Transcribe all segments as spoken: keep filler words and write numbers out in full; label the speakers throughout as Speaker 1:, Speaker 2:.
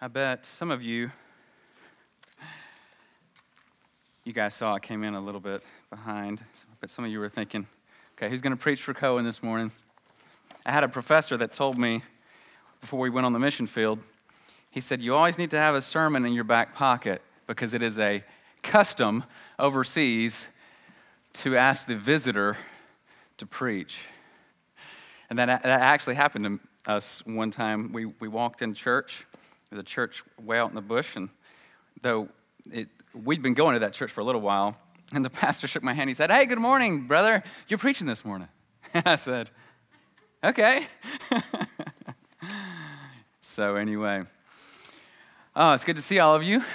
Speaker 1: I bet some of you, you guys saw I came in a little bit behind, but some of you were thinking, okay, who's going to preach for Cohen this morning? I had a professor that told me before we went on the mission field, he said, you always need to have a sermon in your back pocket because it is a custom overseas to ask the visitor to preach. And that, that actually happened to us one time. We, we walked in church. There's a church way out in the bush, and though it, we'd been going to that church for a little while, and the pastor shook my hand. He said, hey, good morning, brother. You're preaching this morning. And I said, okay. So anyway, oh, it's good to see all of you.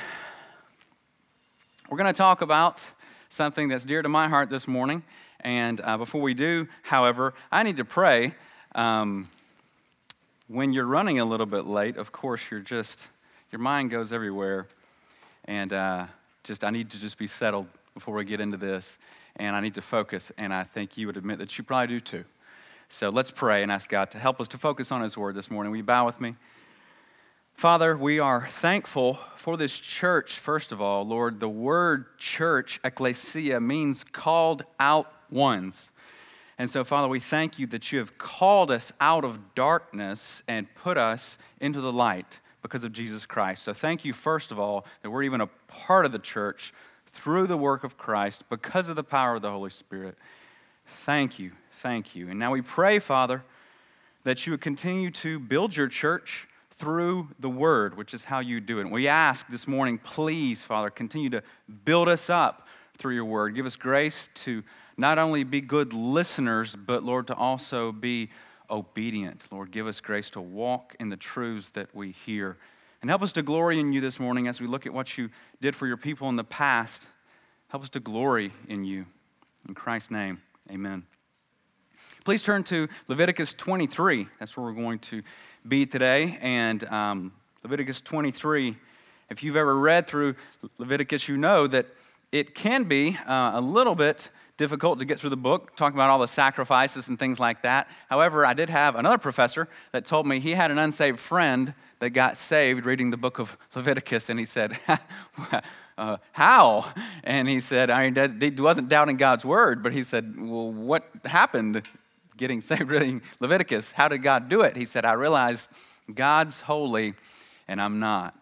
Speaker 1: We're going to talk about something that's dear to my heart this morning. And uh, before we do, however, I need to pray. Um, when you're running a little bit late, of course, you're just, your mind goes everywhere. And uh, just, I need to just be settled before we get into this. And I need to focus. And I think you would admit that you probably do too. So let's pray and ask God to help us to focus on His Word this morning. Will you bow with me? Father, we are thankful for this church, first of all. Lord, the word church, ecclesia, means called out ones. And so, Father, we thank you that you have called us out of darkness and put us into the light because of Jesus Christ. So thank you, first of all, that we're even a part of the church through the work of Christ because of the power of the Holy Spirit. Thank you, thank you. And now we pray, Father, that you would continue to build your church through the Word, which is how you do it. And we ask this morning, please, Father, continue to build us up through your Word. Give us grace to not only be good listeners, but, Lord, to also be obedient. Lord, give us grace to walk in the truths that we hear. And help us to glory in you this morning as we look at what you did for your people in the past. Help us to glory in you. In Christ's name, amen. Please turn to Leviticus twenty-three. That's where we're going to be today. And um, Leviticus twenty-three, if you've ever read through Leviticus, you know that it can be uh, a little bit difficult to get through the book, talking about all the sacrifices and things like that. However, I did have another professor that told me he had an unsaved friend that got saved reading the book of Leviticus, and he said, uh, how? And he said, I mean, he wasn't doubting God's word, but he said, well, what happened getting saved reading Leviticus? How did God do it? He said, I realized God's holy and I'm not.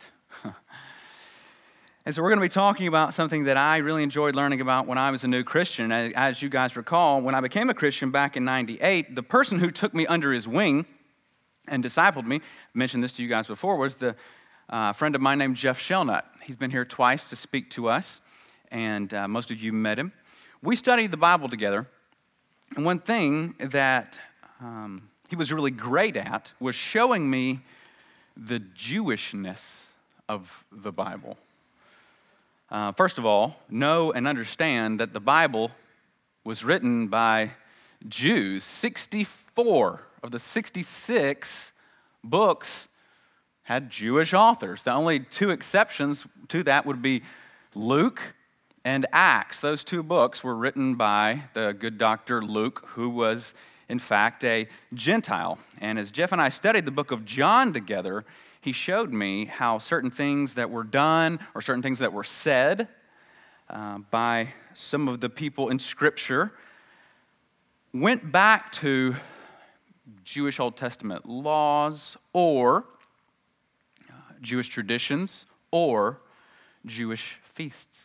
Speaker 1: And so we're going to be talking about something that I really enjoyed learning about when I was a new Christian. As you guys recall, when I became a Christian back in ninety-eight, the person who took me under his wing and discipled me, I mentioned this to you guys before, was the uh, friend of mine named Jeff Shelnut. He's been here twice to speak to us, and uh, most of you met him. We studied the Bible together, and one thing that um, he was really great at was showing me the Jewishness of the Bible. Uh, first of all, know and understand that the Bible was written by Jews. sixty-four of the sixty-six books had Jewish authors. The only two exceptions to that would be Luke and Acts. Those two books were written by the good Doctor Luke, who was, in fact, a Gentile. And as Jeff and I studied the book of John together, he showed me how certain things that were done or certain things that were said uh, by some of the people in Scripture went back to Jewish Old Testament laws or uh, Jewish traditions or Jewish feasts.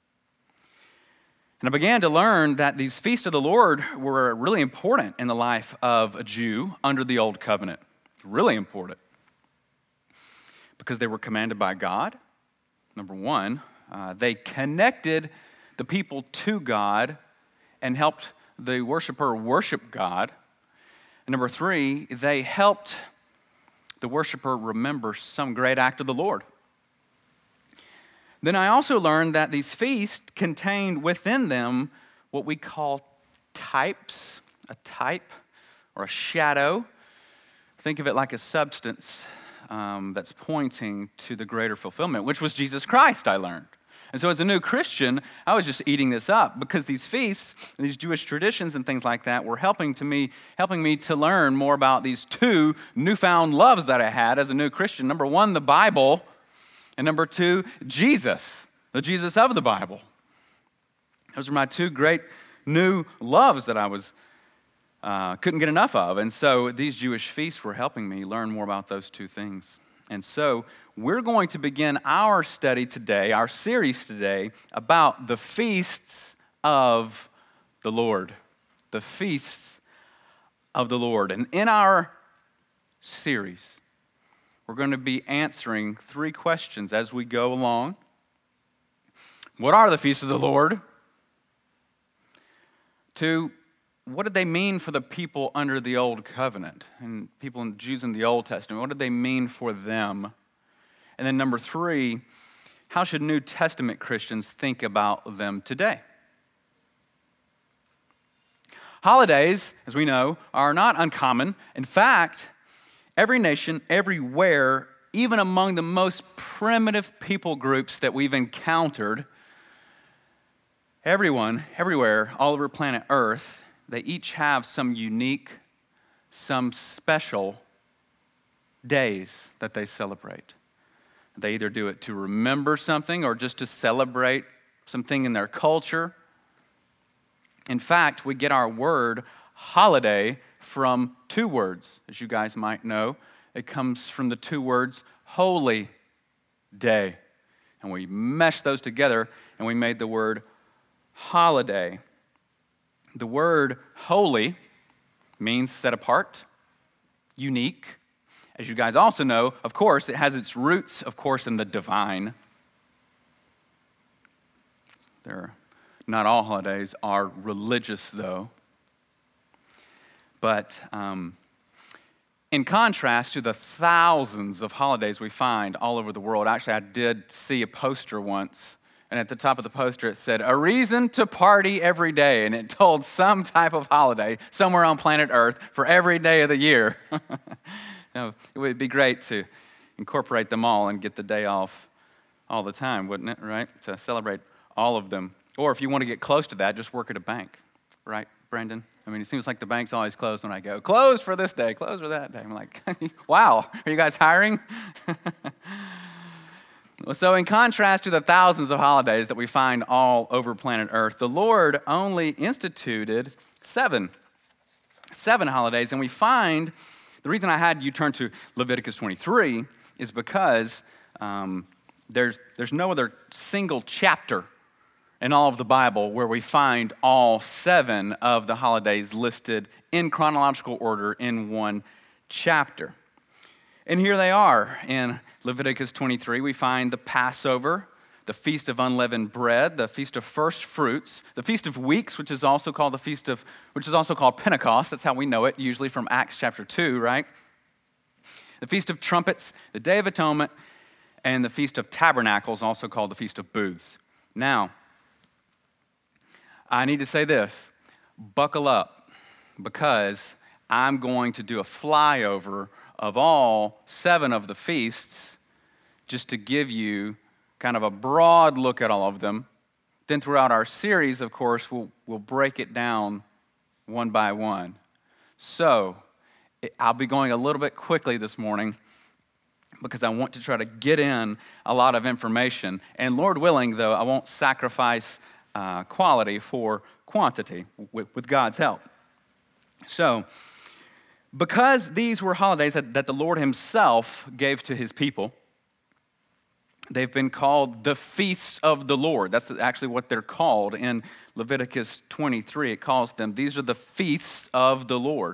Speaker 1: And I began to learn that these feasts of the Lord were really important in the life of a Jew under the Old Covenant. Really important. Because they were commanded by God, number one. Uh, they connected the people to God and helped the worshiper worship God. And number three, they helped the worshiper remember some great act of the Lord. Then I also learned that these feasts contained within them what we call types, a type or a shadow. Think of it like a substance Um, that's pointing to the greater fulfillment, which was Jesus Christ, I learned. And so as a new Christian, I was just eating this up because these feasts, and these Jewish traditions and things like that were helping to me, helping me to learn more about these two newfound loves that I had as a new Christian. Number one, the Bible, and number two, Jesus, the Jesus of the Bible. Those are my two great new loves that I was uh, couldn't get enough of. And so these Jewish feasts were helping me learn more about those two things. And so we're going to begin our study today, our series today, about the feasts of the Lord. The feasts of the Lord. And in our series, we're going to be answering three questions as we go along. What are the feasts of the Lord? Two, what did they mean for the people under the Old Covenant and people and Jews in the Old Testament? What did they mean for them? And then number three, how should New Testament Christians think about them today? Holidays, as we know, are not uncommon. In fact, every nation, everywhere, even among the most primitive people groups that we've encountered, everyone, everywhere, all over planet Earth, they each have some unique, some special days that they celebrate. They either do it to remember something or just to celebrate something in their culture. In fact, we get our word holiday from two words, as you guys might know. It comes from the two words holy day. And we meshed those together and we made the word holiday. The word holy means set apart, unique. As you guys also know, of course, it has its roots, of course, in the divine. There, not all holidays are religious, though. But um, in contrast to the thousands of holidays we find all over the world, actually, I did see a poster once. And at the top of the poster, it said, a reason to party every day. And it told some type of holiday somewhere on planet Earth for every day of the year. Now, it would be great to incorporate them all and get the day off all the time, wouldn't it, right? To celebrate all of them. Or if you want to get close to that, just work at a bank, right, Brendan? I mean, it seems like the bank's always closed when I go, closed for this day, closed for that day. I'm like, wow, are you guys hiring? So in contrast to the thousands of holidays that we find all over planet Earth, the Lord only instituted seven. Seven holidays. And we find, the reason I had you turn to Leviticus twenty-three is because um, there's, there's no other single chapter in all of the Bible where we find all seven of the holidays listed in chronological order in one chapter. And here they are. In Leviticus twenty-three, we find the Passover, the Feast of Unleavened Bread, the Feast of First Fruits, the Feast of Weeks, which is also called the Feast of, which is also called Pentecost. That's how we know it, usually from Acts chapter two, right? The Feast of Trumpets, the Day of Atonement, and the Feast of Tabernacles, also called the Feast of Booths. Now, I need to say this, buckle up, because I'm going to do a flyover of all seven of the feasts, just to give you kind of a broad look at all of them. Then throughout our series, of course, we'll, we'll break it down one by one. So, it, I'll be going a little bit quickly this morning because I want to try to get in a lot of information. And Lord willing, though, I won't sacrifice uh, quality for quantity with, with God's help. So, because these were holidays that, that the Lord himself gave to his people, they've been called the feasts of the Lord. That's actually what they're called in Leviticus twenty-three. It calls them, these are the feasts of the Lord.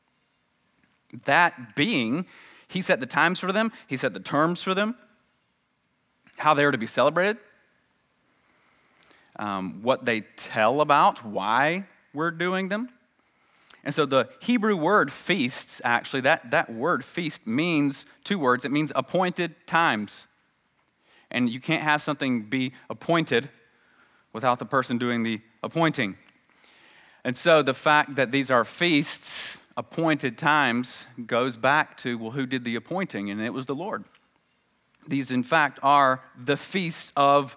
Speaker 1: That being, he set the times for them, he set the terms for them, how they were to be celebrated, um, what they tell about, why we're doing them. And so the Hebrew word feasts, actually, that, that word feast means two words. It means appointed times. And you can't have something be appointed without the person doing the appointing. And so the fact that these are feasts, appointed times, goes back to, well, who did the appointing? And it was the Lord. These, in fact, are the feasts of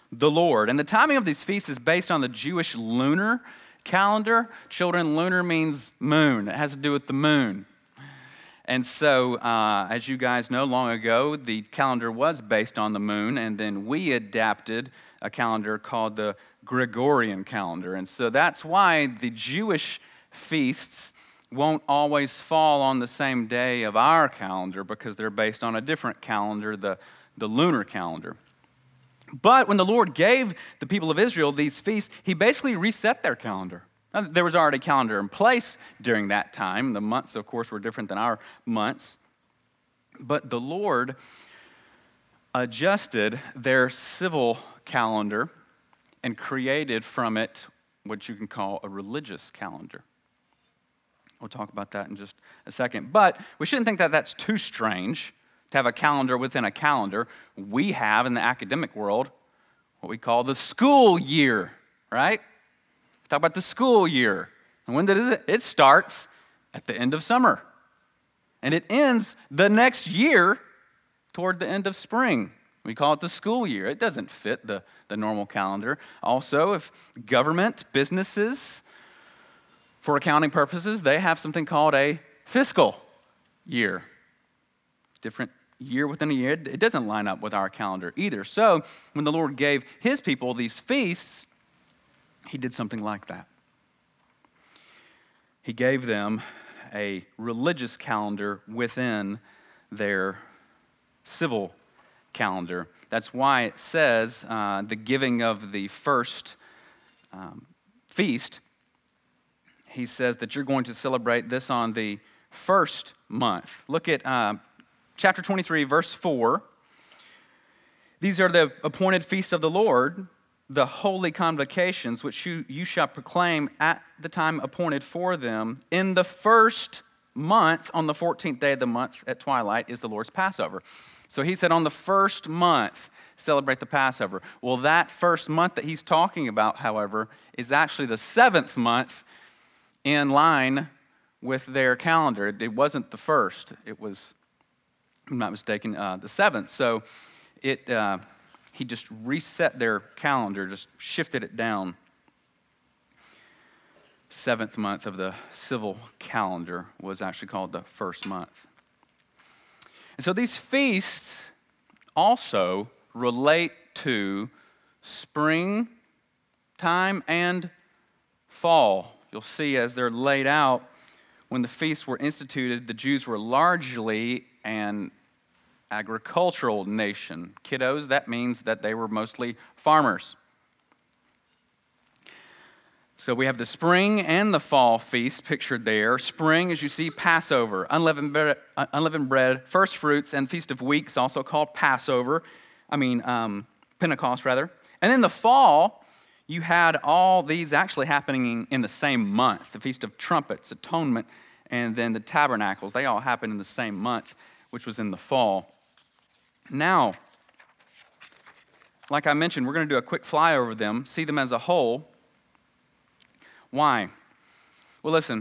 Speaker 1: the Lord. And the timing of these feasts is based on the Jewish lunar calendar. Children, lunar means moon. It has to do with the moon. And so, uh, as you guys know, long ago, the calendar was based on the moon, and then we adapted a calendar called the Gregorian calendar. And so that's why the Jewish feasts won't always fall on the same day of our calendar, because they're based on a different calendar, the, the lunar calendar. But when the Lord gave the people of Israel these feasts, he basically reset their calendar. Now, there was already a calendar in place during that time. The months, of course, were different than our months. But the Lord adjusted their civil calendar and created from it what you can call a religious calendar. We'll talk about that in just a second. But we shouldn't think that that's too strange to have a calendar within a calendar. We have in the academic world what we call the school year, right? Talk about the school year. And when does it? It starts at the end of summer. And it ends the next year toward the end of spring. We call it the school year. It doesn't fit the, the normal calendar. Also, if government, businesses, for accounting purposes, they have something called a fiscal year. Different year within a year. It doesn't line up with our calendar either. So when the Lord gave his people these feasts, he did something like that. He gave them a religious calendar within their civil calendar. That's why it says uh, the giving of the first um, feast, he says that you're going to celebrate this on the first month. Look at uh, chapter twenty-three, verse four. These are the appointed feasts of the Lord, the holy convocations, which you, you shall proclaim at the time appointed for them. In the first month, on the fourteenth day of the month at twilight, is the Lord's Passover. So he said on the first month, celebrate the Passover. Well, that first month that he's talking about, however, is actually the seventh month in line with their calendar. It wasn't the first. It was, if I'm not mistaken, uh, the seventh. So it... Uh, He just reset their calendar, just shifted it down. Seventh month of the civil calendar was actually called the first month. And so these feasts also relate to spring time and fall. You'll see as they're laid out, when the feasts were instituted, the Jews were largely an agricultural nation. Kiddos, that means that they were mostly farmers. So we have the spring and the fall feast pictured there. Spring, as you see, Passover, unleavened bread, unleavened bread, first fruits, and Feast of Weeks, also called Passover. I mean, um, Pentecost, rather. And in the fall, you had all these actually happening in the same month. The Feast of Trumpets, Atonement, and then the Tabernacles. They all happened in the same month, which was in the fall. Now, like I mentioned, we're going to do a quick flyover of them, see them as a whole. Why? Well, listen.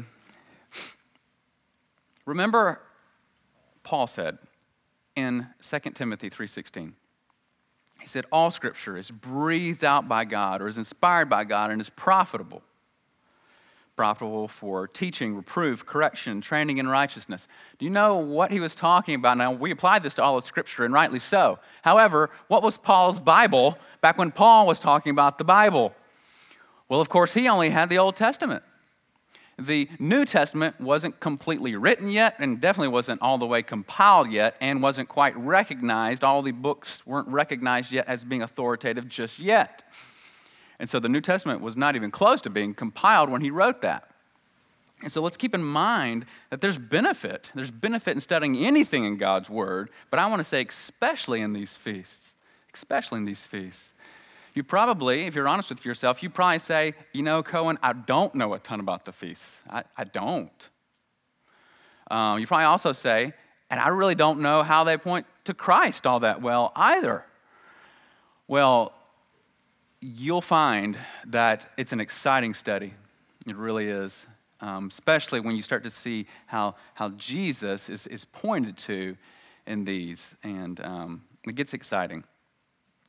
Speaker 1: Remember, Paul said in Second Timothy three sixteen, he said, all Scripture is breathed out by God or is inspired by God and is profitable. Profitable for teaching, reproof, correction, training in righteousness. Do you know what he was talking about? Now, we apply this to all of Scripture, and rightly so. However, what was Paul's Bible back when Paul was talking about the Bible? Well, of course, he only had the Old Testament. The New Testament wasn't completely written yet, and definitely wasn't all the way compiled yet, and wasn't quite recognized. All the books weren't recognized yet as being authoritative just yet. And so the New Testament was not even close to being compiled when he wrote that. And so let's keep in mind that there's benefit. There's benefit in studying anything in God's Word, but I want to say especially in these feasts, especially in these feasts. You probably, if you're honest with yourself, you probably say, you know, Cohen, I don't know a ton about the feasts. I, I don't. Um, you probably also say, and I really don't know how they point to Christ all that well either. Well, you'll find that it's an exciting study. It really is, um, especially when you start to see how, how Jesus is, is pointed to in these, and um, it gets exciting.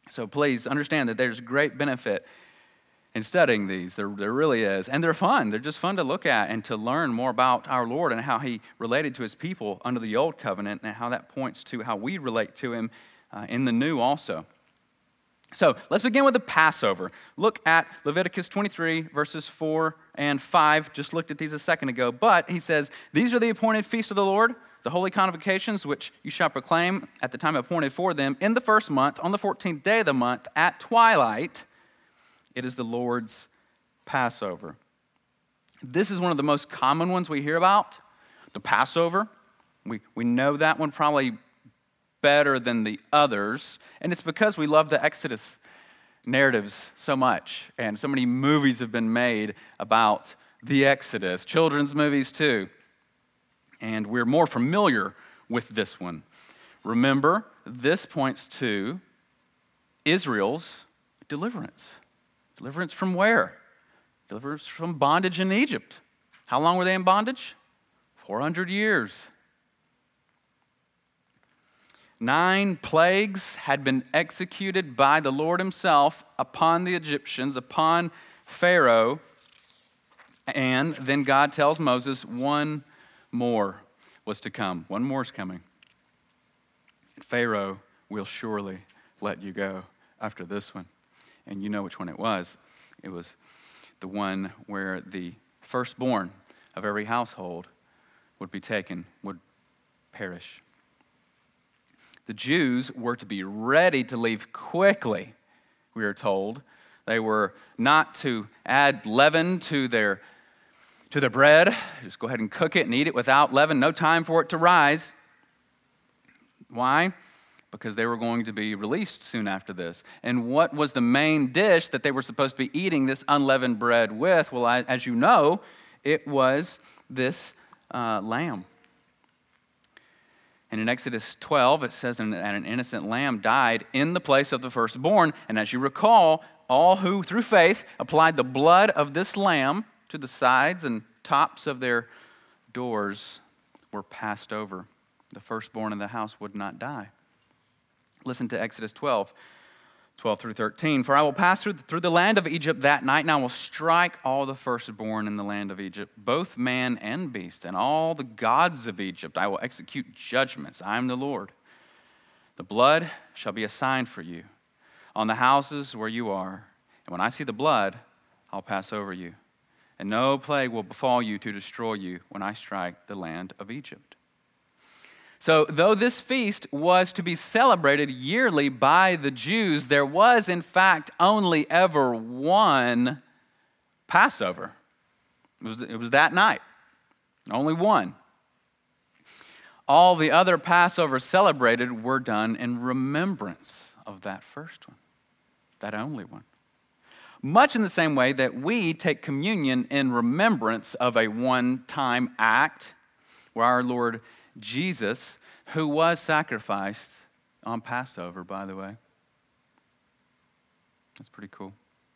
Speaker 1: So please understand that there's great benefit in studying these. There, there really is. And they're fun. They're just fun to look at and to learn more about our Lord and how he related to his people under the old covenant and how that points to how we relate to him uh, in the new also. So let's begin with the Passover. Look at Leviticus twenty-three, verses four and five. Just looked at these a second ago. But he says, these are the appointed feasts of the Lord, the holy convocations, which you shall proclaim at the time appointed for them in the first month, on the fourteenth day of the month, at twilight. It is the Lord's Passover. This is one of the most common ones we hear about, the Passover. We, we know that one probably better than the others, and it's because we love the Exodus narratives so much, and so many movies have been made about the Exodus, children's movies too, and we're more familiar with this one. Remember, this points to Israel's deliverance. Deliverance from where? Deliverance from bondage in Egypt. How long were they in bondage? four hundred years. Nine plagues had been executed by the Lord himself upon the Egyptians, upon Pharaoh. And then God tells Moses one more was to come. One more is coming. And Pharaoh will surely let you go after this one. And you know which one it was. It was the one where the firstborn of every household would be taken, would perish. The Jews were to be ready to leave quickly, we are told. They were not to add leaven to their, to their bread. Just go ahead and cook it and eat it without leaven. No time for it to rise. Why? Because they were going to be released soon after this. And what was the main dish that they were supposed to be eating this unleavened bread with? Well, as you know, it was this uh, lamb. And in Exodus twelve, it says, and an innocent lamb died in the place of the firstborn. And as you recall, all who, through faith, applied the blood of this lamb to the sides and tops of their doors were passed over. The firstborn in the house would not die. Listen to Exodus twelve, twelve through thirteen. For I will pass through, through the land of Egypt that night, and I will strike all the firstborn in the land of Egypt, both man and beast, and all the gods of Egypt. I will execute judgments. I am the Lord. The blood shall be a sign for you on the houses where you are. And when I see the blood, I'll pass over you. And no plague will befall you to destroy you when I strike the land of Egypt. So though this feast was to be celebrated yearly by the Jews, there was in fact only ever one Passover. It was, it was that night. Only one. All the other Passovers celebrated were done in remembrance of that first one, that only one. Much in the same way that we take communion in remembrance of a one-time act where our Lord Jesus, who was sacrificed on Passover, by the way. That's pretty cool.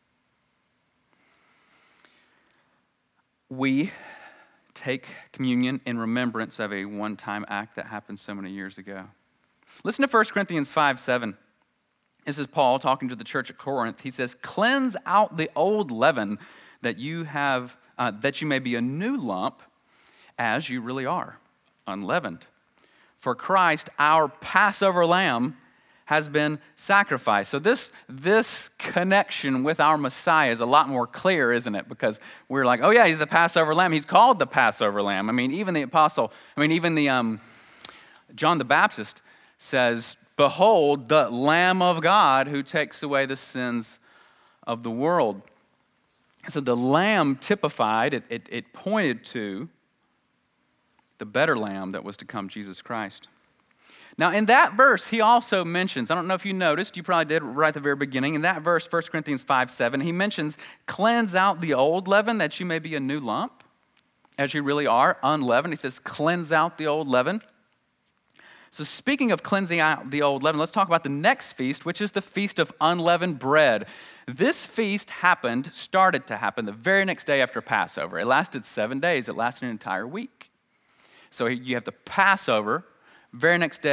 Speaker 1: We take communion in remembrance of a one-time act that happened so many years ago. Listen to First Corinthians five seven. This is Paul talking to the church at Corinth. He says, "Cleanse out the old leaven that you have, uh, that you may be a new lump, as you really are, unleavened. For Christ, our Passover lamb, has been sacrificed." So this, this connection with our Messiah is a lot more clear, isn't it? Because we're like, oh yeah, he's the Passover lamb. He's called the Passover lamb. I mean, even the apostle, I mean, even the um, John the Baptist says, "Behold, the Lamb of God who takes away the sins of the world." So the lamb typified, it, it, it pointed to the better lamb that was to come, Jesus Christ. Now, in that verse, he also mentions, I don't know if you noticed, you probably did right at the very beginning, in that verse, First Corinthians five seven, he mentions, "Cleanse out the old leaven that you may be a new lump, as you really are, unleavened." He says, cleanse out the old leaven. So speaking of cleansing out the old leaven, let's talk about the next feast, which is the Feast of Unleavened Bread. This feast happened, started to happen the very next day after Passover. It lasted seven days. It lasted an entire week. So you have the Passover. Very next day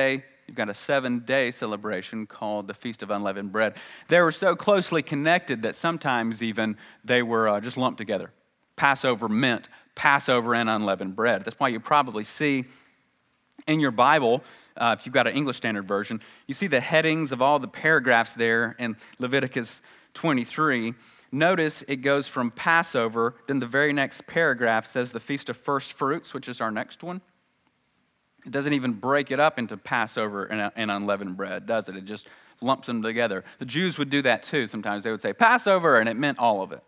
Speaker 1: you've got a seven-day celebration called the Feast of Unleavened Bread. They were so closely connected that sometimes even they were uh, just lumped together. Passover meant Passover and unleavened bread. That's why you probably see in your Bible, uh, if you've got an English Standard Version, you see the headings of all the paragraphs there in Leviticus twenty-three. Notice it goes from Passover, then the very next paragraph says the Feast of First Fruits, which is our next one. It doesn't even break it up into Passover and, and unleavened bread, does it? It just lumps them together. The Jews would do that too. Sometimes they would say Passover, and it meant all of it.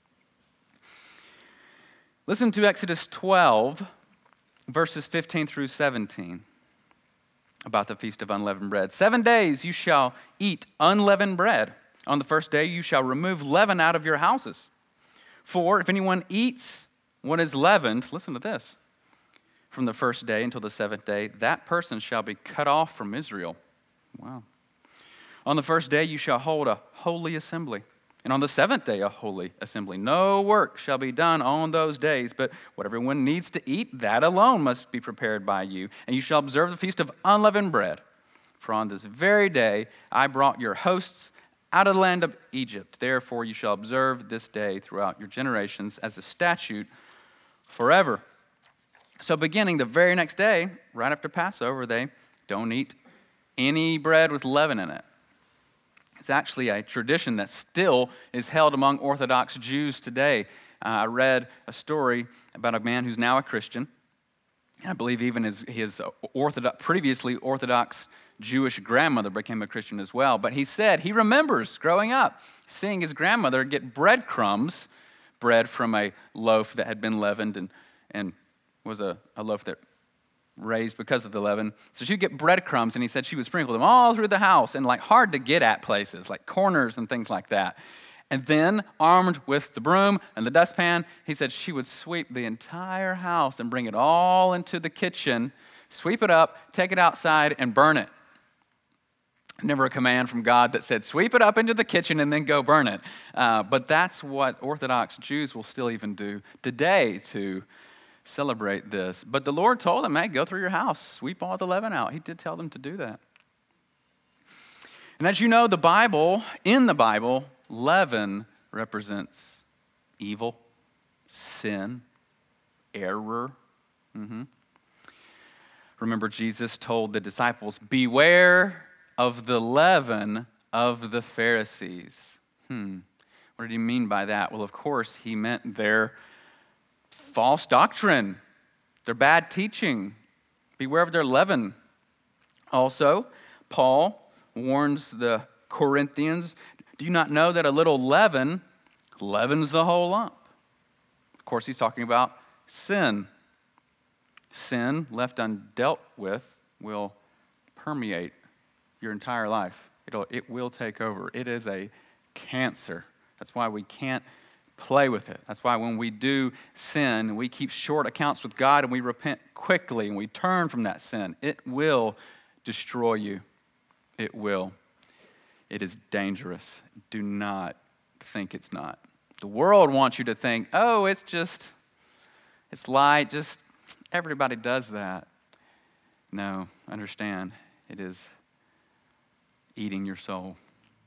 Speaker 1: Listen to Exodus twelve, verses fifteen through seventeen, about the Feast of Unleavened Bread. Seven days you shall eat unleavened bread. On the first day you shall remove leaven out of your houses. For if anyone eats what is leavened, listen to this, from the first day until the seventh day, that person shall be cut off from Israel. Wow. On the first day you shall hold a holy assembly, and on the seventh day a holy assembly. No work shall be done on those days, but what everyone needs to eat, that alone must be prepared by you. And you shall observe the Feast of Unleavened Bread. For on this very day I brought your hosts out of the land of Egypt. Therefore you shall observe this day throughout your generations as a statute forever. So beginning the very next day, right after Passover, they don't eat any bread with leaven in it. It's actually a tradition that still is held among Orthodox Jews today. Uh, I read a story about a man who's now a Christian. And I believe even his, his Orthodox, previously Orthodox Jewish grandmother became a Christian as well. But he said he remembers growing up seeing his grandmother get breadcrumbs, bread from a loaf that had been leavened and, and was a, a loaf that raised because of the leaven. So she'd get breadcrumbs, and he said she would sprinkle them all through the house and like hard to get at places, like corners and things like that. And then, armed with the broom and the dustpan, he said she would sweep the entire house and bring it all into the kitchen, sweep it up, take it outside, and burn it. Never a command from God that said, sweep it up into the kitchen and then go burn it. Uh, but that's what Orthodox Jews will still even do today to celebrate this. But the Lord told them, hey, go through your house, sweep all the leaven out. He did tell them to do that. And as you know, the Bible, in the Bible, leaven represents evil, sin, error. Mm-hmm. Remember, Jesus told the disciples, beware of the leaven of the Pharisees. Hmm. What did he mean by that? Well, of course, he meant their false doctrine, their bad teaching. Beware of their leaven. Also, Paul warns the Corinthians, do you not know that a little leaven leavens the whole lump? Of course, he's talking about sin. Sin, left undealt with, will permeate your entire life. It'll, it will take over. It is a cancer. That's why we can't play with it. That's why when we do sin, we keep short accounts with God and we repent quickly and we turn from that sin. It will destroy you. It will. It is dangerous. Do not think it's not. The world wants you to think, oh, it's just, it's light, just everybody does that. No, understand, it is eating your soul.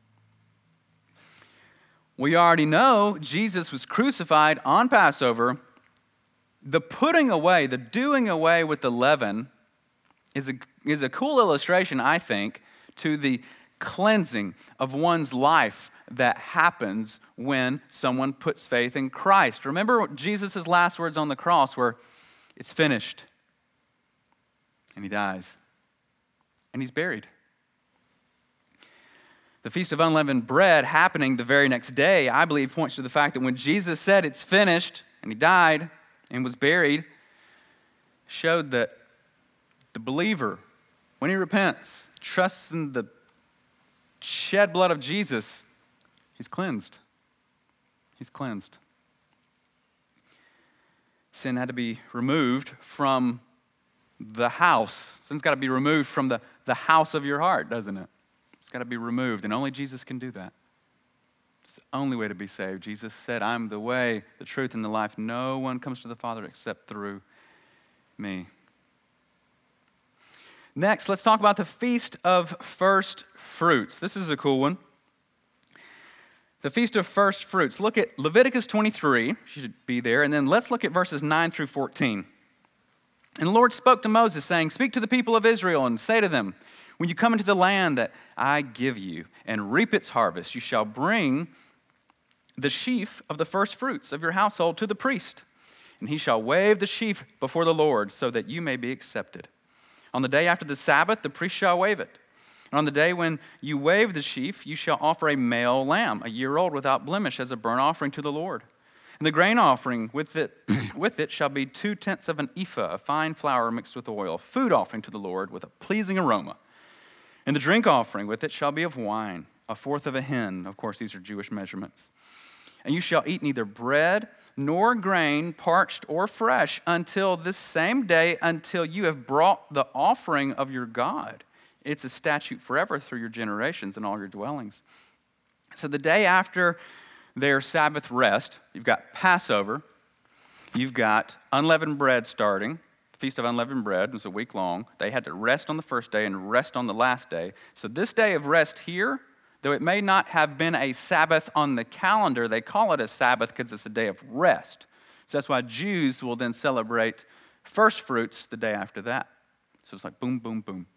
Speaker 1: We already know Jesus was crucified on Passover. The putting away, the doing away with the leaven is a, is a cool illustration, I think, to the cleansing of one's life that happens when someone puts faith in Christ. Remember Jesus' last words on the cross were, it's finished. And he dies. And he's buried. The Feast of Unleavened Bread happening the very next day, I believe, points to the fact that when Jesus said it's finished, and he died and was buried, showed that the believer, when he repents, trusts in the shed blood of Jesus, he's cleansed. He's cleansed. Sin had to be removed from the house. Sin's got to be removed from the, the house of your heart, doesn't it? It's got to be removed, and only Jesus can do that. It's the only way to be saved. Jesus said, I'm the way, the truth, and the life. No one comes to the Father except through me. Next, let's talk about the Feast of First Fruits. This is a cool one. The Feast of First Fruits. Look at Leviticus twenty-three. You should be there. And then let's look at verses nine through fourteen. And the Lord spoke to Moses, saying, "Speak to the people of Israel and say to them, when you come into the land that I give you and reap its harvest, you shall bring the sheaf of the first fruits of your household to the priest. And he shall wave the sheaf before the Lord so that you may be accepted. On the day after the Sabbath, the priest shall wave it. And on the day when you wave the sheaf, you shall offer a male lamb, a year old without blemish, as a burnt offering to the Lord. And the grain offering with it, with it shall be two-tenths of an ephah of fine flour mixed with oil, food offering to the Lord with a pleasing aroma. And the drink offering with it shall be of wine, a fourth of a hin." Of course, these are Jewish measurements. "And you shall eat neither bread nor grain, parched or fresh, until this same day, until you have brought the offering of your God. It's a statute forever through your generations and all your dwellings." So the day after their Sabbath rest, you've got Passover, you've got unleavened bread starting. The Feast of Unleavened Bread was a week long. They had to rest on the first day and rest on the last day. So this day of rest here, though it may not have been a Sabbath on the calendar, they call it a Sabbath because it's a day of rest. So that's why Jews will then celebrate first fruits the day after that. So it's like boom, boom, boom.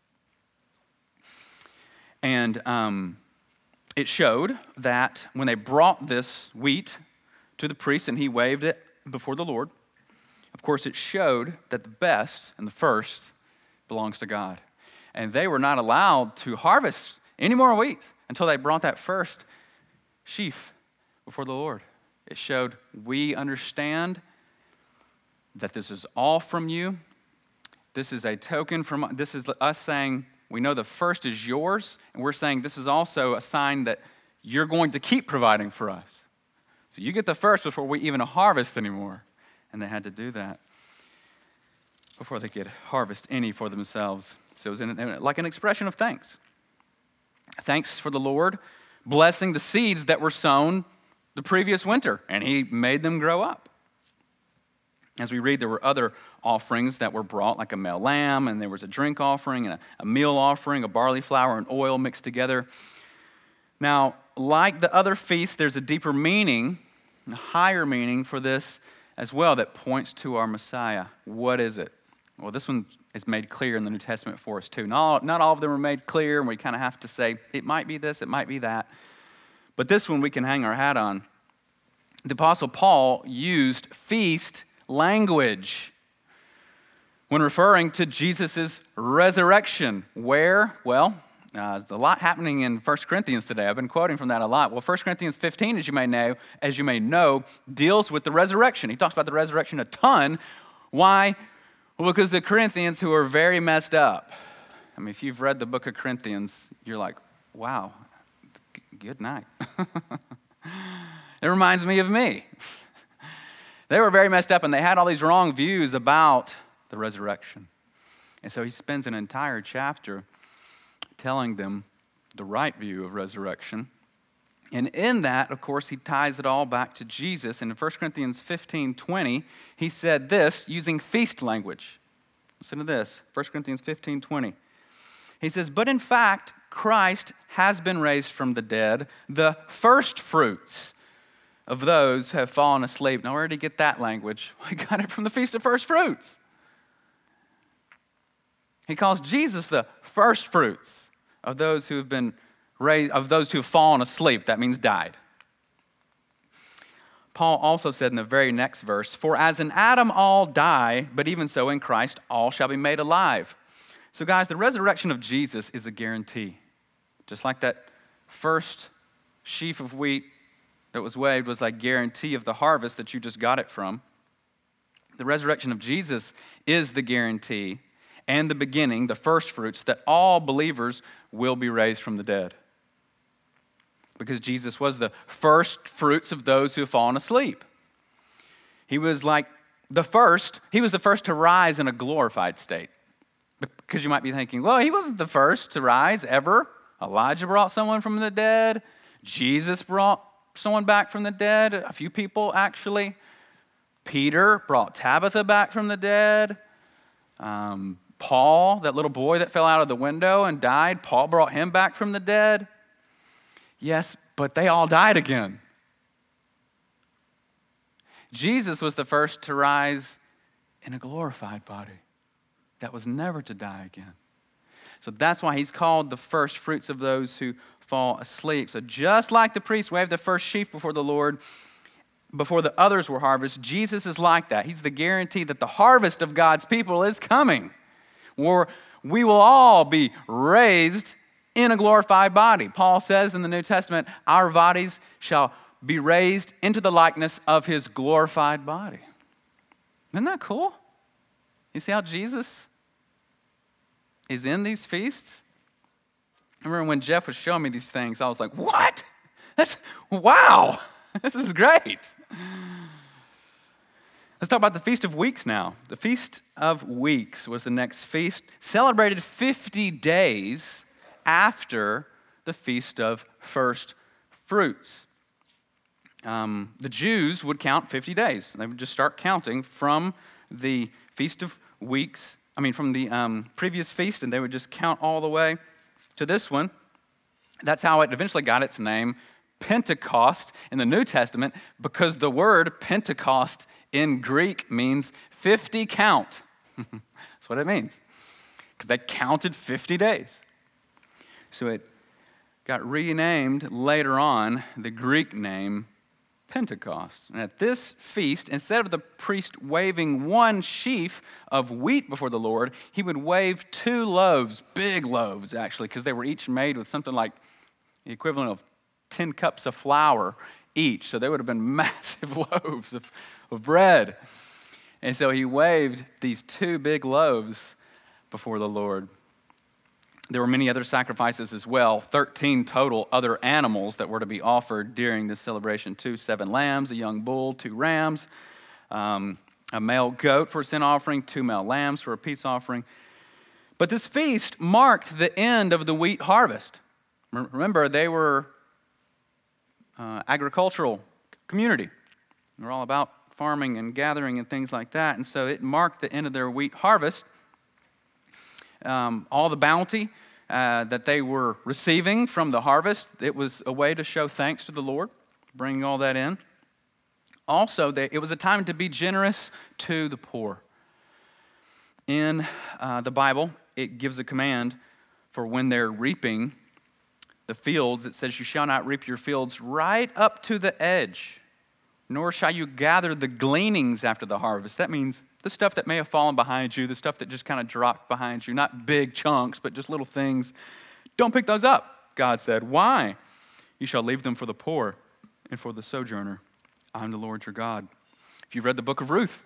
Speaker 1: And um, it showed that when they brought this wheat to the priest and he waved it before the Lord, of course it showed that the best and the first belongs to God. And they were not allowed to harvest any more wheat until they brought that first sheaf before the Lord. It showed we understand that this is all from you. This is a token from, this is us saying, we know the first is yours, and we're saying this is also a sign that you're going to keep providing for us. So you get the first before we even harvest anymore. And they had to do that before they could harvest any for themselves. So it was in, like an expression of thanks. Thanks for the Lord blessing the seeds that were sown the previous winter, and he made them grow up. As we read, there were other offerings that were brought, like a male lamb, and there was a drink offering, and a, a meal offering, a barley flour and oil mixed together. Now, like the other feasts, there's a deeper meaning, a higher meaning for this as well that points to our Messiah. What is it? Well, this one is made clear in the New Testament for us too. Not, not all of them are made clear, and we kind of have to say, it might be this, it might be that. But this one we can hang our hat on. The Apostle Paul used feast language when referring to Jesus' resurrection. Where? Well, uh, there's a lot happening in First Corinthians today. I've been quoting from that a lot. Well, First Corinthians fifteen, as you may know, as you may know, deals with the resurrection. He talks about the resurrection a ton. Why? Well, because the Corinthians who are very messed up. I mean, if you've read the book of Corinthians, you're like, wow, good night. It reminds me of me. They were very messed up, and they had all these wrong views about the resurrection. And so he spends an entire chapter telling them the right view of resurrection. And in that, of course, he ties it all back to Jesus. And in First Corinthians fifteen twenty, he said this using feast language. Listen to this, First Corinthians fifteen twenty. He says, "But in fact, Christ has been raised from the dead, the first fruits of those who have fallen asleep." Now, where did he get that language? He got it from the Feast of First Fruits. He calls Jesus the first fruits of those who have been raised, of those who have fallen asleep. That means died. Paul also said in the very next verse, "For as in Adam all die, but even so in Christ all shall be made alive." So guys, the resurrection of Jesus is a guarantee. Just like that first sheaf of wheat that was waved was like guarantee of the harvest that you just got it from. The resurrection of Jesus is the guarantee and the beginning, the first fruits, that all believers will be raised from the dead. Because Jesus was the first fruits of those who have fallen asleep. He was like the first, he was the first to rise in a glorified state. Because you might be thinking, well, he wasn't the first to rise ever. Elijah brought someone from the dead. Jesus brought someone back from the dead. A few people, actually. Peter brought Tabitha back from the dead. Um, Paul, that little boy that fell out of the window and died, Paul brought him back from the dead. Yes, but they all died again. Jesus was the first to rise in a glorified body that was never to die again. So that's why he's called the first fruits of those who fall asleep. So just like the priest waved the first sheaf before the Lord, before the others were harvested, Jesus is like that. He's the guarantee that the harvest of God's people is coming, where we will all be raised in a glorified body. Paul says in the New Testament, our bodies shall be raised into the likeness of his glorified body. Isn't that cool? You see how Jesus is in these feasts? I remember when Jeff was showing me these things, I was like, what? That's, wow, this is great. Let's talk about the Feast of Weeks now. The Feast of Weeks was the next feast, celebrated fifty days after the Feast of First Fruits. Um, the Jews would count fifty days. They would just start counting from the Feast of Weeks, I mean from the um, previous feast, and they would just count all the way to this one. That's how it eventually got its name, Pentecost, in the New Testament, because the word Pentecost in Greek means fifty count. That's what it means, because they counted fifty days. So it got renamed later on, the Greek name Pentecost. And at this feast, instead of the priest waving one sheaf of wheat before the Lord, he would wave two loaves, big loaves actually, because they were each made with something like the equivalent of ten cups of flour each. So they would have been massive loaves of, of bread. And so he waved these two big loaves before the Lord. There were many other sacrifices as well, thirteen total other animals that were to be offered during this celebration too. Seven lambs, a young bull, two rams, um, a male goat for a sin offering, two male lambs for a peace offering. But this feast marked the end of the wheat harvest. Remember, they were uh, agricultural community. They were all about farming and gathering and things like that. And so it marked the end of their wheat harvest. Um, all the bounty uh, that they were receiving from the harvest, it was a way to show thanks to the Lord, bringing all that in. Also, they, it was a time to be generous to the poor. In uh, the Bible, it gives a command for when they're reaping the fields. It says, you shall not reap your fields right up to the edge, nor shall you gather the gleanings after the harvest. That means the stuff that may have fallen behind you, the stuff that just kind of dropped behind you, not big chunks, but just little things. Don't pick those up, God said. Why? You shall leave them for the poor and for the sojourner. I'm the Lord your God. If you've read the book of Ruth,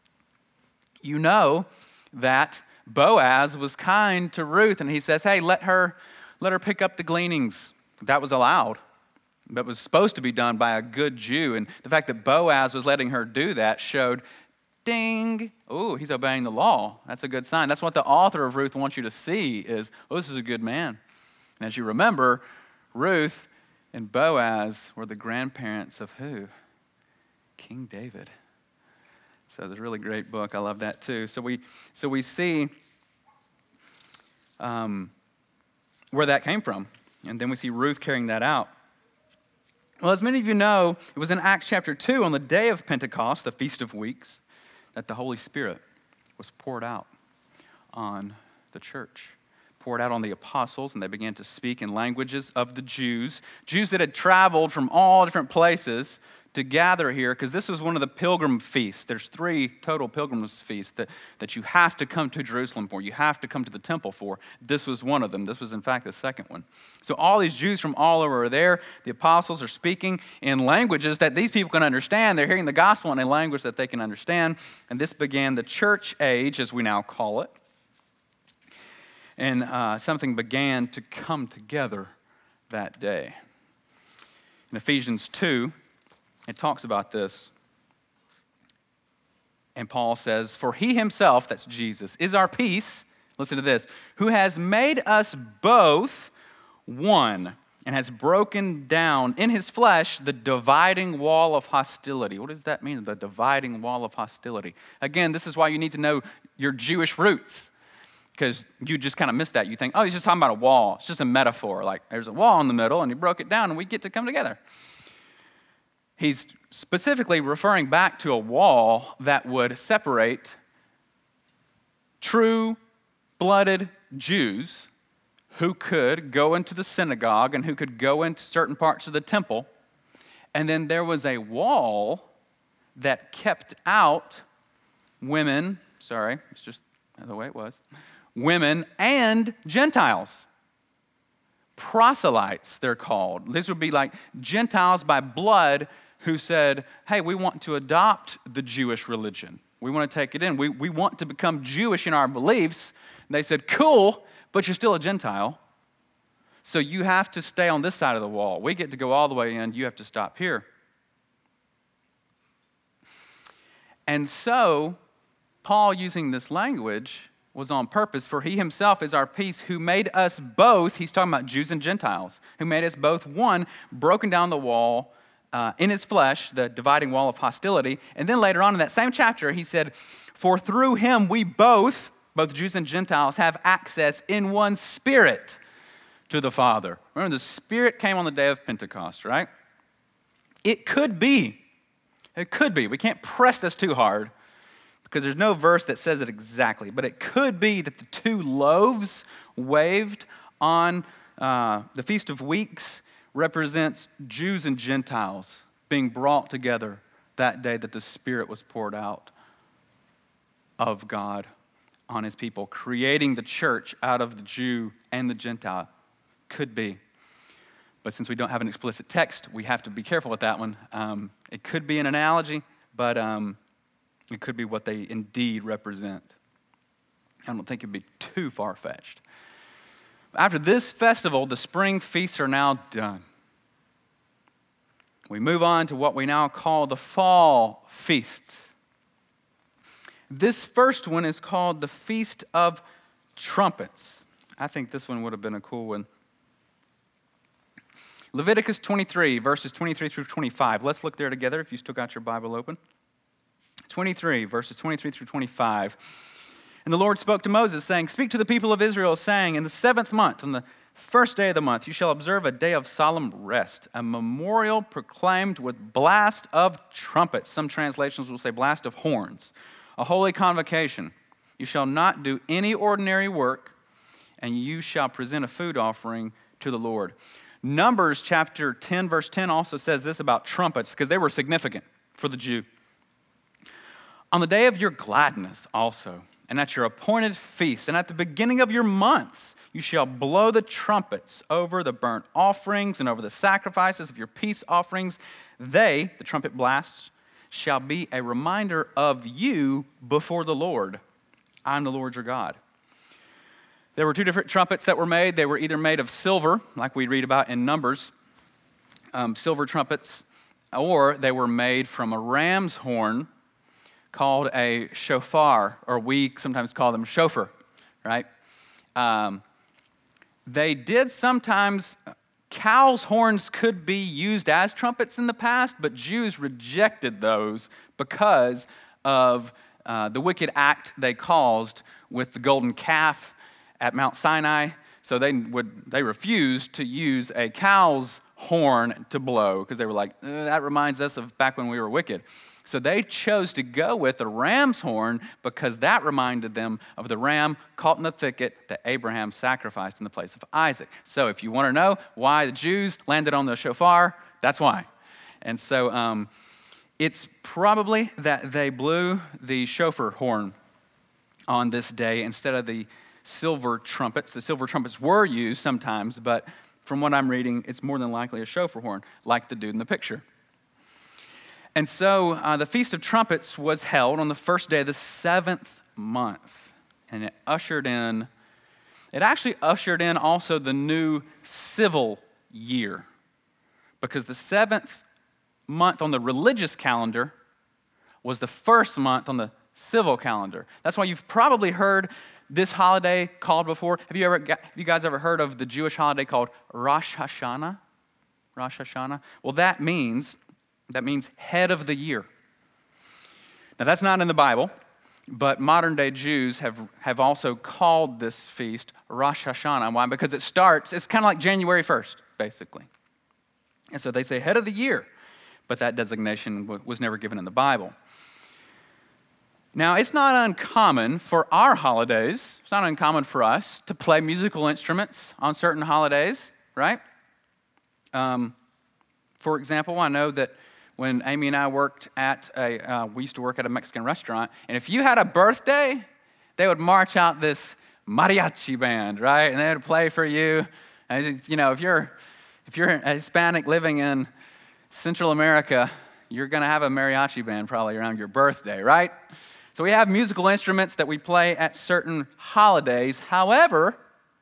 Speaker 1: you know that Boaz was kind to Ruth, and he says, hey, let her, let her pick up the gleanings. That was allowed. That was supposed to be done by a good Jew. And the fact that Boaz was letting her do that showed, ding, oh, he's obeying the law. That's a good sign. That's what the author of Ruth wants you to see is, oh, this is a good man. And as you remember, Ruth and Boaz were the grandparents of who? King David. So it's a really great book. I love that too. So we, so we see um, where that came from. And then we see Ruth carrying that out. Well, as many of you know, it was in Acts chapter two on the day of Pentecost, the Feast of Weeks, that the Holy Spirit was poured out on the church, poured out on the apostles, and they began to speak in languages of the Jews, Jews that had traveled from all different places to gather here, because this was one of the pilgrim feasts. There's three total pilgrimage feasts that, that you have to come to Jerusalem for. You have to come to the temple for. This was one of them. This was, in fact, the second one. So all these Jews from all over are there. The apostles are speaking in languages that these people can understand. They're hearing the gospel in a language that they can understand. And this began the church age, as we now call it. And uh, something began to come together that day. In Ephesians two, it talks about this. And Paul says, for he himself, that's Jesus, is our peace, listen to this, who has made us both one and has broken down in his flesh the dividing wall of hostility. What does that mean, the dividing wall of hostility? Again, this is why you need to know your Jewish roots. because you just kind of miss that. You think, oh, he's just talking about a wall. It's just a metaphor. Like there's a wall in the middle and he broke it down and we get to come together. He's specifically referring back to a wall that would separate true-blooded Jews who could go into the synagogue and who could go into certain parts of the temple. And then there was a wall that kept out women, sorry, it's just the way it was, women and Gentiles. Proselytes, they're called. These would be like Gentiles by blood who said, hey, we want to adopt the Jewish religion. We want to take it in. We, we want to become Jewish in our beliefs. And they said, cool, but you're still a Gentile. So you have to stay on this side of the wall. We get to go all the way in. You have to stop here. And so Paul, using this language, was on purpose, for he himself is our peace, who made us both, he's talking about Jews and Gentiles, who made us both one, broken down the wall uh, in his flesh, the dividing wall of hostility. And then later on in that same chapter, he said, for through him we both, both Jews and Gentiles, have access in one spirit to the Father. Remember, the Spirit came on the day of Pentecost, right? It could be, it could be, we can't press this too hard, because there's no verse that says it exactly, but it could be that the two loaves waved on uh, the Feast of Weeks represents Jews and Gentiles being brought together that day that the Spirit was poured out of God on his people, creating the church out of the Jew and the Gentile. Could be. But since we don't have an explicit text, we have to be careful with that one. Um, it could be an analogy, but um, it could be what they indeed represent. I don't think it'd be too far-fetched. After this festival, the spring feasts are now done. We move on to what we now call the fall feasts. This first one is called the Feast of Trumpets. I think this one would have been a cool one. Leviticus twenty-three, verses twenty-three through twenty-five. Let's look there together if you still got your Bible open. twenty-three, verses twenty-three through twenty-five. And the Lord spoke to Moses, saying, speak to the people of Israel, saying, in the seventh month, on the first day of the month, you shall observe a day of solemn rest, a memorial proclaimed with blast of trumpets. Some translations will say blast of horns. A holy convocation. You shall not do any ordinary work, and you shall present a food offering to the Lord. Numbers chapter ten, verse ten also says this about trumpets, because they were significant for the Jew. On the day of your gladness also, and at your appointed feast, and at the beginning of your months, you shall blow the trumpets over the burnt offerings and over the sacrifices of your peace offerings. They, the trumpet blasts, shall be a reminder of you before the Lord. I am the Lord your God. There were two different trumpets that were made. They were either made of silver, like we read about in Numbers, um, silver trumpets, or they were made from a ram's horn called a shofar, or we sometimes call them shofar, right? Um, they did sometimes, cows' horns could be used as trumpets in the past, but Jews rejected those because of uh, the wicked act they caused with the golden calf at Mount Sinai. So they would they refused to use a cow's horn to blow because they were like, eh, that reminds us of back when we were wicked. So they chose to go with the ram's horn because that reminded them of the ram caught in the thicket that Abraham sacrificed in the place of Isaac. So if you want to know why the Jews landed on the shofar, that's why. And so um, it's probably that they blew the shofar horn on this day instead of the silver trumpets. The silver trumpets were used sometimes, but from what I'm reading, it's more than likely a shofar horn, like the dude in the picture. And so uh, the Feast of Trumpets was held on the first day of the seventh month. And it ushered in, it actually ushered in also the new civil year. Because the seventh month on the religious calendar was the first month on the civil calendar. That's why you've probably heard this holiday called before. Have you ever, have you guys ever heard of the Jewish holiday called Rosh Hashanah? Rosh Hashanah? Well, that means... That means head of the year. Now, that's not in the Bible. But modern-day Jews have, have also called this feast Rosh Hashanah. Why? Because it starts, it's kind of like January first, basically. And so they say head of the year, but that designation w- was never given in the Bible. Now, it's not uncommon for our holidays, it's not uncommon for us to play musical instruments on certain holidays, right? Um, for example, I know that when Amy and I worked at a, uh, we used to work at a Mexican restaurant, and if you had a birthday, they would march out this mariachi band, right? And they would play for you. And, you know, if you're if you're a Hispanic living in Central America, you're going to have a mariachi band probably around your birthday, right? So we have musical instruments that we play at certain holidays. However,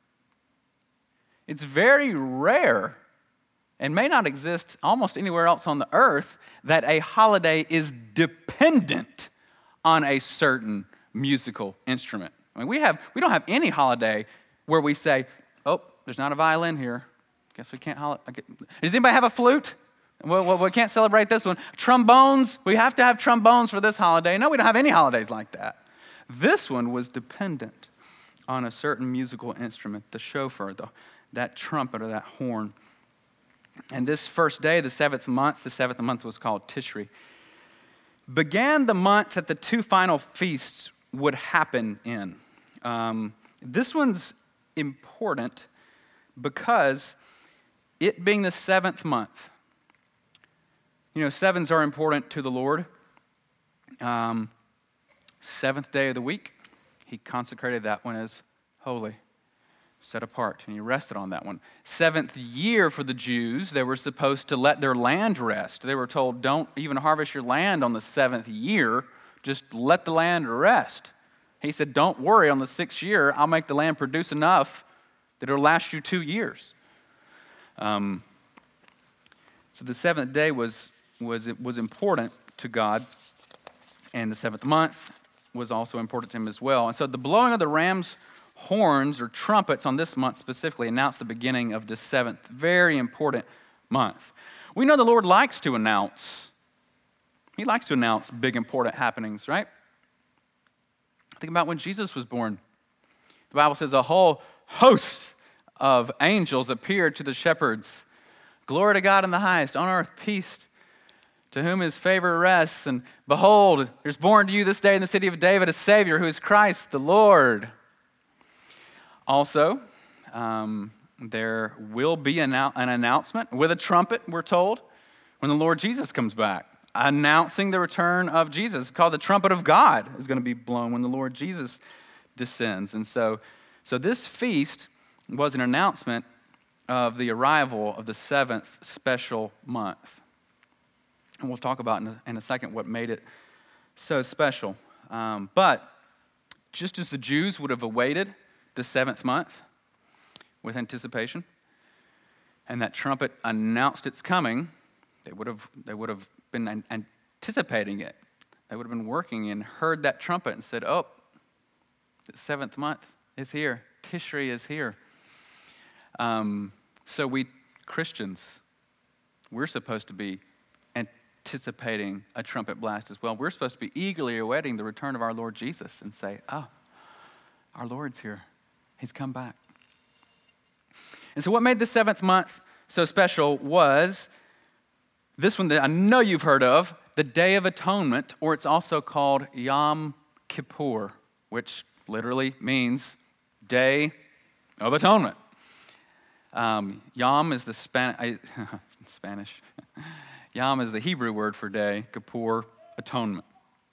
Speaker 1: it's very rare and may not exist almost anywhere else on the earth that a holiday is dependent on a certain musical instrument. I mean, we have we don't have any holiday where we say, "Oh, there's not a violin here. Guess we can't holiday." Does anybody have a flute? Well, well, we can't celebrate this one. Trombones, we have to have trombones for this holiday. No, we don't have any holidays like that. This one was dependent on a certain musical instrument, the shofar, the, that trumpet or that horn. And this first day, the seventh month, the seventh month was called Tishri, began the month that the two final feasts would happen in. Um, this one's important because it being the seventh month, you know, sevens are important to the Lord. Um, seventh day of the week, he consecrated that one as holy, set apart, and he rested on that one. Seventh year for the Jews, they were supposed to let their land rest. They were told, don't even harvest your land on the seventh year, just let the land rest. He said, don't worry, on the sixth year, I'll make the land produce enough that it'll last you two years. Um, so the seventh day was, was, was important to God, and the seventh month was also important to him as well. And so the blowing of the ram's horns or trumpets on this month specifically announced the beginning of this seventh, very important month. We know the Lord likes to announce. He likes to announce big, important happenings, right? Think about when Jesus was born. The Bible says a whole host of angels appeared to the shepherds. Glory to God in the highest, on earth peace to whom his favor rests. And behold, there's born to you this day in the city of David a Savior who is Christ the Lord. Also, um, there will be an, an announcement with a trumpet, we're told, when the Lord Jesus comes back, announcing the return of Jesus. It's called the trumpet of God is going to be blown when the Lord Jesus descends. And so, so this feast was an announcement of the arrival of the seventh special month. And we'll talk about in a, in a second what made it so special. Um, but just as the Jews would have awaited the seventh month with anticipation, and that trumpet announced its coming, they would have they would have been an- anticipating it. They would have been working and heard that trumpet and said, "Oh, the seventh month is here. Tishri is here." Um, so we Christians, we're supposed to be anticipating a trumpet blast as well. We're supposed to be eagerly awaiting the return of our Lord Jesus and say, "Oh, our Lord's here. He's come back." And so what made the seventh month so special was this one that I know you've heard of, the Day of Atonement, or it's also called Yom Kippur, which literally means Day of Atonement. Um, Yom is the Span- Spanish. Yom is the Hebrew word for day, Kippur, atonement.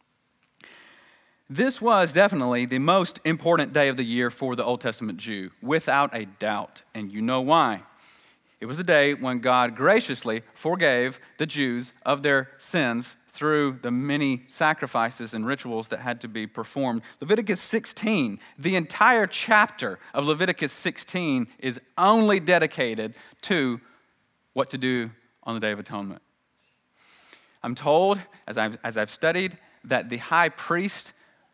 Speaker 1: This was definitely the most important day of the year for the Old Testament Jew, without a doubt, and you know why. It was the day when God graciously forgave the Jews of their sins through the many sacrifices and rituals that had to be performed. Leviticus sixteen, the entire chapter of Leviticus sixteen is only dedicated to what to do on the Day of Atonement. I'm told, as I've, as I've studied, that the high priest,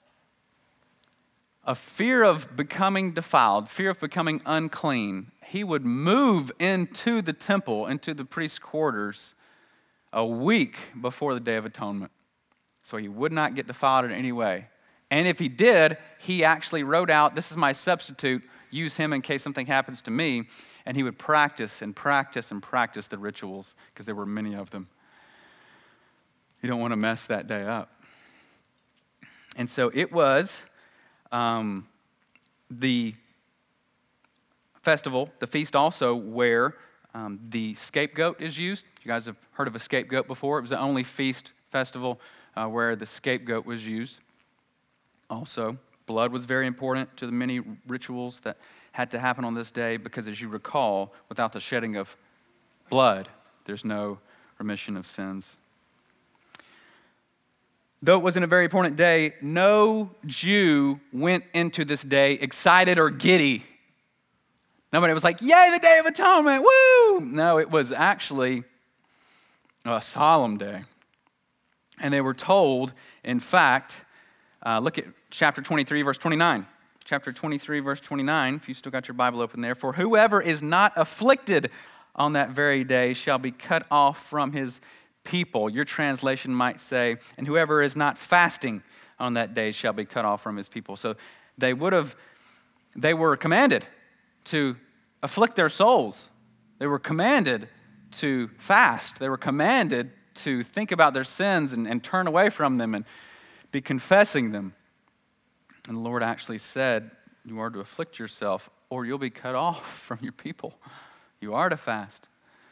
Speaker 1: a fear of becoming defiled, fear of becoming unclean, he would move into the temple, into the priest's quarters, a week before the Day of Atonement. So he would not get defiled in any way. And if he did, he actually wrote out, this is my substitute, use him in case something happens to me. And he would practice and practice and practice the rituals because there were many of them. You don't want to mess that day up. And so it was um, the festival, the feast also, where um, the scapegoat is used. You guys have heard of a scapegoat before. It was the only feast festival uh, where the scapegoat was used. Also, blood was very important to the many rituals that had to happen on this day because, as you recall, without the shedding of blood, there's no remission of sins. Though it wasn't a very important day, no Jew went into this day excited or giddy. Nobody was like, yay, the Day of Atonement, woo! No, it was actually a solemn day. And they were told, in fact, uh, look at chapter twenty-three, verse twenty-nine. Chapter twenty-three, verse twenty-nine, if you still got your Bible open there. For whoever is not afflicted on that very day shall be cut off from his people. Your translation might say, and whoever is not fasting on that day shall be cut off from his people. So they would have, they were commanded to afflict their souls. They were commanded to fast. They were commanded to think about their sins and, and turn away from them and be confessing them. And the Lord actually said, you are to afflict yourself or you'll be cut off from your people. You are to fast.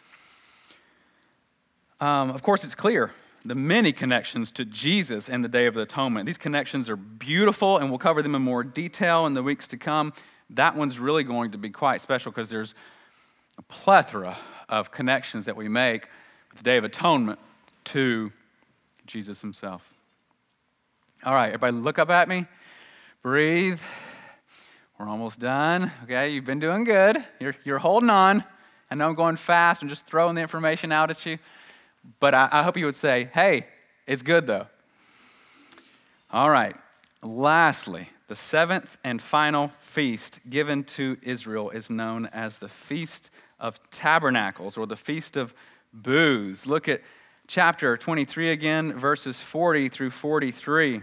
Speaker 1: Um, of course, it's clear the many connections to Jesus and the Day of the Atonement. These connections are beautiful, and we'll cover them in more detail in the weeks to come. That one's really going to be quite special because there's a plethora of connections that we make with the Day of Atonement to Jesus himself. All right, everybody look up at me. Breathe. We're almost done. Okay, you've been doing good. You're, you're holding on. I know I'm going fast. I'm just throwing the information out at you. But I, I hope you would say, hey, it's good though. All right. Lastly, the seventh and final feast given to Israel is known as the Feast of Tabernacles, or the Feast of Booths. Look at chapter twenty-three again, verses forty through forty-three.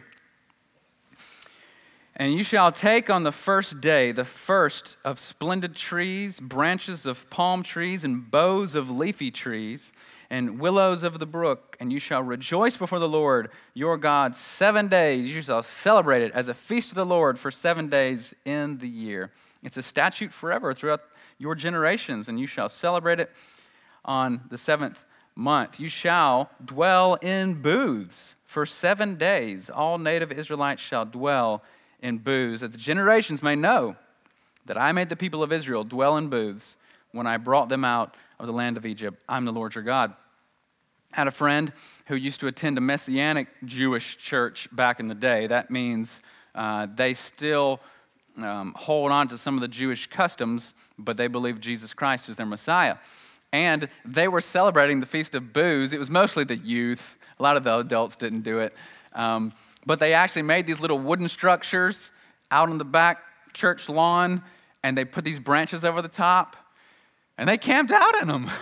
Speaker 1: And you shall take on the first day the first of splendid trees, branches of palm trees, and boughs of leafy trees, and willows of the brook, and you shall rejoice before the Lord your God seven days. You shall celebrate it as a feast of the Lord for seven days in the year. It's a statute forever throughout your generations, and you shall celebrate it on the seventh month. You shall dwell in booths for seven days. All native Israelites shall dwell in booths, that the generations may know that I made the people of Israel dwell in booths when I brought them out of the land of Egypt. I'm the Lord your God. I had a friend who used to attend a Messianic Jewish church back in the day. That means uh, they still um, hold on to some of the Jewish customs, but they believe Jesus Christ is their Messiah. And they were celebrating the Feast of Booths. It was mostly the youth. A lot of the adults didn't do it. Um, but they actually made these little wooden structures out on the back church lawn, and they put these branches over the top, and they camped out in them.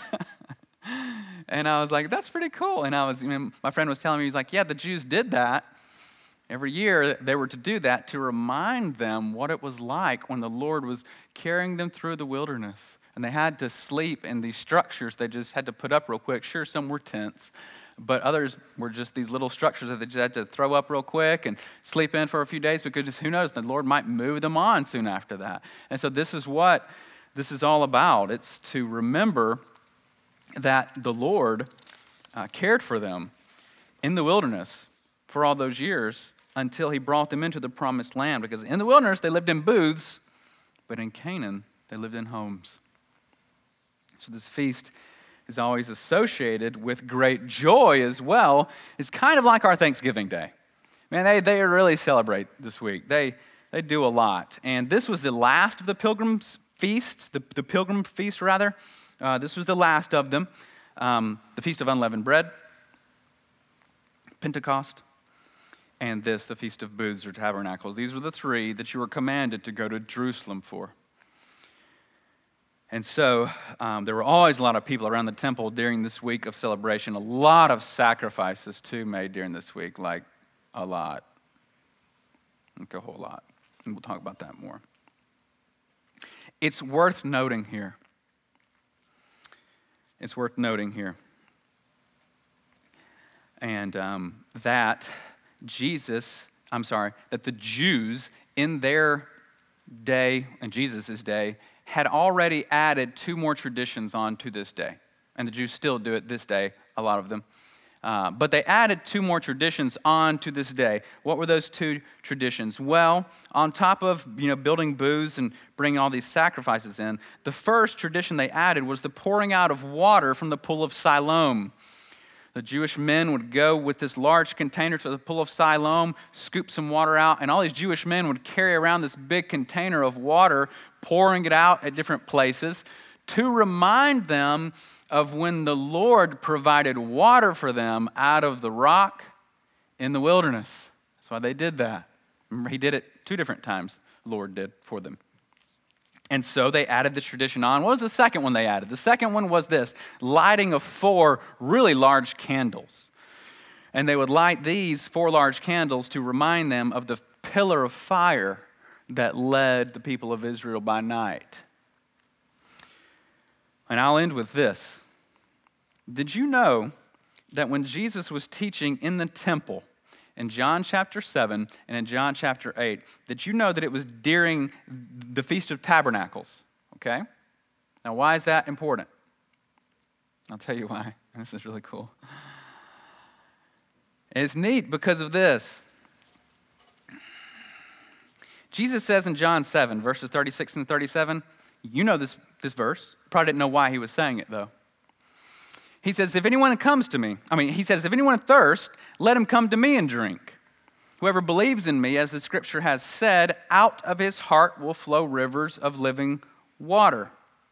Speaker 1: And I was like, that's pretty cool. And I was, you know, my friend was telling me, he's like, yeah, the Jews did that. Every year they were to do that to remind them what it was like when the Lord was carrying them through the wilderness. And they had to sleep in these structures they just had to put up real quick. Sure, some were tents, but others were just these little structures that they just had to throw up real quick and sleep in for a few days because who knows, the Lord might move them on soon after that. And so this is what this is all about. It's to remember that the Lord uh, cared for them in the wilderness for all those years until he brought them into the promised land. Because in the wilderness, they lived in booths, but in Canaan, they lived in homes. So this feast is always associated with great joy as well. It's kind of like our Thanksgiving Day. Man, they, they really celebrate this week. They, they do a lot. And this was the last of the pilgrims' feasts, the, the pilgrim feast rather. Uh, this was the last of them, um, the Feast of Unleavened Bread, Pentecost, and this, the Feast of Booths or Tabernacles. These were the three that you were commanded to go to Jerusalem for. And so um, there were always a lot of people around the temple during this week of celebration, a lot of sacrifices too made during this week, like a lot. Like a whole lot. And we'll talk about that more. It's worth noting here. It's worth noting here. And um, that Jesus, I'm sorry, that the Jews in their day, in Jesus' day, had already added two more traditions on to this day. And the Jews still do it this day, a lot of them. Uh, but they added two more traditions on to this day. What were those two traditions? Well, on top of you know building booths and bringing all these sacrifices in, the first tradition they added was the pouring out of water from the pool of Siloam. The Jewish men would go with this large container to the pool of Siloam, scoop some water out, and all these Jewish men would carry around this big container of water, pouring it out at different places to remind them of when the Lord provided water for them out of the rock in the wilderness. That's why they did that. Remember, he did it two different times, the Lord did for them. And so they added this tradition on. What was the second one they added? The second one was this, lighting of four really large candles. And they would light these four large candles to remind them of the pillar of fire that led the people of Israel by night. And I'll end with this. Did you know that when Jesus was teaching in the temple in John chapter seven and in John chapter eight, did you know that it was during the Feast of Tabernacles? Okay? Now, why is that important? I'll tell you why. This is really cool. It's neat because of this. Jesus says in John seven, verses thirty-six and thirty-seven, you know this, this verse. Probably didn't know why he was saying it, though. He says, if anyone comes to me, I mean, he says, if anyone thirsts, let him come to me and drink. Whoever believes in me, as the scripture has said, out of his heart will flow rivers of living water.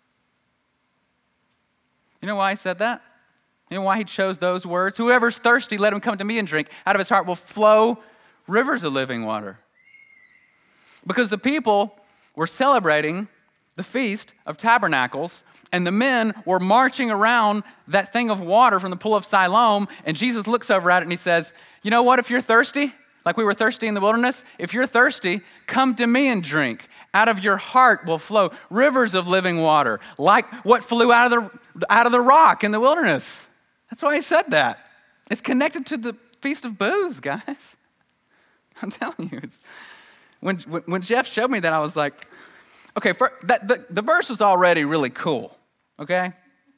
Speaker 1: You know why he said that? You know why he chose those words? Whoever's thirsty, let him come to me and drink. Out of his heart will flow rivers of living water. Because the people were celebrating the Feast of Tabernacles, and the men were marching around that thing of water from the pool of Siloam, and Jesus looks over at it and he says, you know what, if you're thirsty, like we were thirsty in the wilderness, if you're thirsty, come to me and drink. Out of your heart will flow rivers of living water, like what flew out of the, out of the rock in the wilderness. That's why he said that. It's connected to the Feast of Booths, guys. I'm telling you. It's, when, when Jeff showed me that, I was like, okay, for, that, the, the verse was already really cool, okay?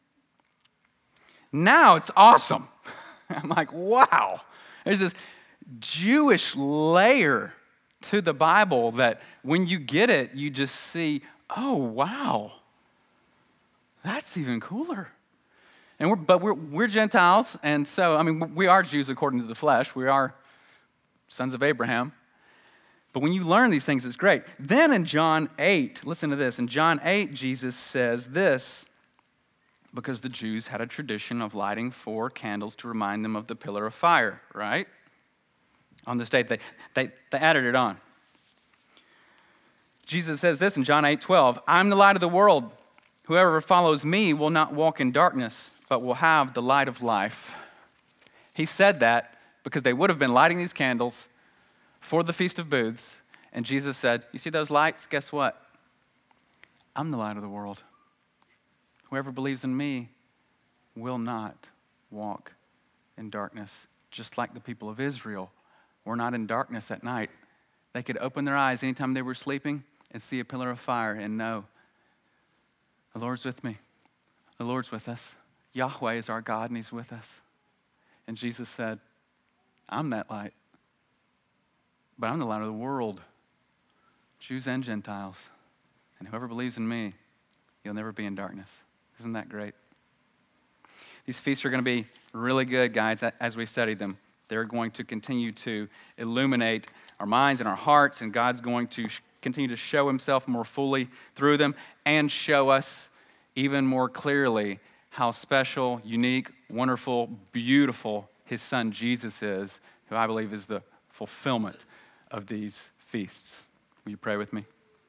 Speaker 1: Now it's awesome. I'm like, wow. There's this Jewish layer to the Bible that when you get it, you just see, oh, wow. That's even cooler. And we're, but we're, we're Gentiles, and so, I mean, we are Jews according to the flesh. We are sons of Abraham. But when you learn these things, it's great. Then in John eight, listen to this. In John eight, Jesus says this, because the Jews had a tradition of lighting four candles to remind them of the pillar of fire, right? On this date, they, they, they added it on. Jesus says this in John eight twelve, I'm the light of the world. Whoever follows me will not walk in darkness, but will have the light of life. He said that because they would have been lighting these candles for the Feast of Booths, and Jesus said, you see those lights? Guess what? I'm the light of the world. Whoever believes in me will not walk in darkness, just like the people of Israel were not in darkness at night. They could open their eyes anytime they were sleeping and see a pillar of fire and know, the Lord's with me. The Lord's with us. Yahweh is our God, and he's with us. And Jesus said, I'm that light. But I'm the light of the world, Jews and Gentiles. And whoever believes in me, you'll never be in darkness. Isn't that great? These feasts are going to be really good, guys, as we study them. They're going to continue to illuminate our minds and our hearts, and God's going to continue to show himself more fully through them and show us even more clearly how special, unique, wonderful, beautiful his son Jesus is, who I believe is the fulfillment of these feasts. Will you pray with me?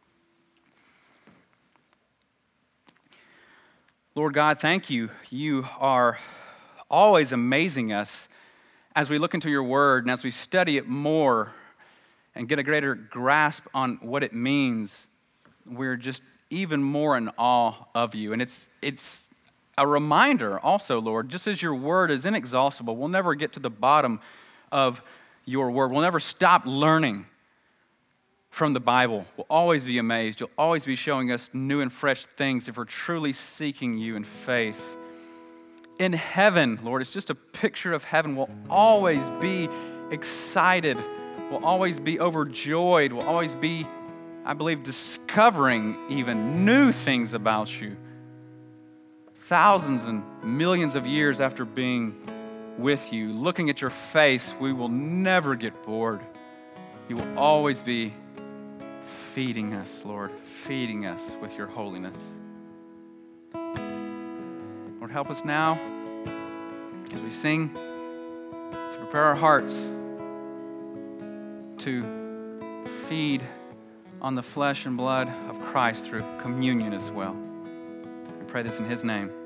Speaker 1: Lord God, thank you. You are always amazing us as we look into your word and as we study it more and get a greater grasp on what it means, we're just even more in awe of you. And it's it's a reminder also, Lord, just as your word is inexhaustible, we'll never get to the bottom of your word. We'll never stop learning from the Bible. We'll always be amazed. You'll always be showing us new and fresh things if we're truly seeking you in faith. In heaven, Lord, it's just a picture of heaven. We'll always be excited. We'll always be overjoyed. We'll always be, I believe, discovering even new things about you. Thousands and millions of years after being with you, looking at your face, we will never get bored. You will always be feeding us, Lord, feeding us with your holiness. Lord, help us now as we sing to prepare our hearts to feed on the flesh and blood of Christ through communion as well. I pray this in his name.